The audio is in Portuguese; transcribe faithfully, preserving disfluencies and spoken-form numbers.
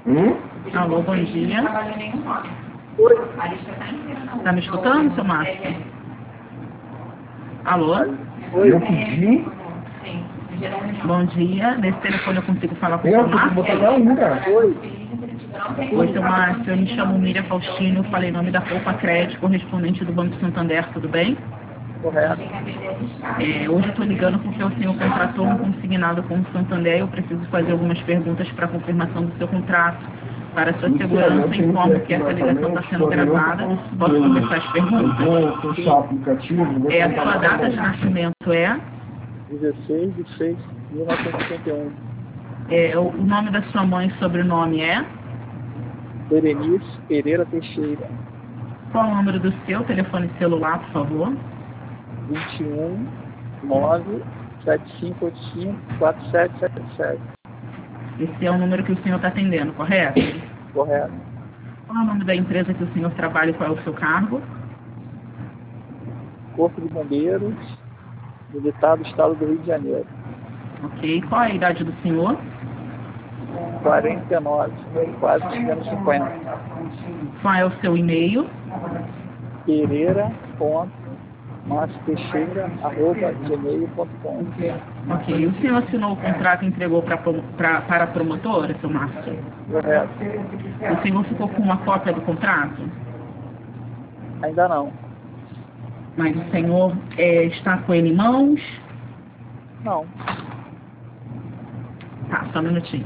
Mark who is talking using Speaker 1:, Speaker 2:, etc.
Speaker 1: Hum?
Speaker 2: Alô, bom dia.
Speaker 1: Oi.
Speaker 2: Tá me escutando, seu Márcio? Alô?
Speaker 1: Oi. Eu pedi.
Speaker 2: Bom dia. Nesse telefone eu consigo falar com o
Speaker 1: Eu
Speaker 2: seu
Speaker 1: tô
Speaker 2: Márcio?
Speaker 1: botando a unha. Oi.
Speaker 2: Oi, seu Márcio. Eu me chamo Miriam Faustino. Falei em nome da Poupa Crédito, correspondente do Banco Santander. Tudo bem?
Speaker 1: Correto.
Speaker 2: É, hoje eu estou ligando porque o senhor contratou um consignado com o Santander e eu preciso fazer algumas perguntas para confirmação do seu contrato. Para sua segurança, informo que essa ligação está sendo gravada. Posso começar as perguntas?
Speaker 1: Vou fechar o aplicativo.
Speaker 2: É, a sua data de nascimento é?
Speaker 1: dezesseis de seis de mil novecentos e setenta e um.
Speaker 2: É, o o nome da sua mãe e sobrenome é?
Speaker 1: Berenice Pereira Teixeira.
Speaker 2: Qual o número do seu telefone celular, por favor?
Speaker 1: vinte e um, nove, sete cinco oito cinco, quatro sete sete sete.
Speaker 2: Esse é o número que o senhor está atendendo, correto?
Speaker 1: Correto.
Speaker 2: Qual é o nome da empresa que o senhor trabalha e qual é o seu cargo?
Speaker 1: Corpo de Bombeiros, Militar do Estado do Rio de Janeiro.
Speaker 2: Ok. Qual é a idade do senhor?
Speaker 1: quarenta e nove, quase chegando a cinquenta.
Speaker 2: Qual é o seu e-mail?
Speaker 1: Pereira ponto márcio teixeira arroba gmail ponto com.
Speaker 2: Ok. O senhor assinou o contrato e entregou pra, pra, para a promotora, seu Márcio?
Speaker 1: Correto.
Speaker 2: O senhor ficou com uma cópia do contrato?
Speaker 1: Ainda não.
Speaker 2: Mas o senhor é, está com ele em mãos?
Speaker 1: Não.
Speaker 2: Tá, só um minutinho.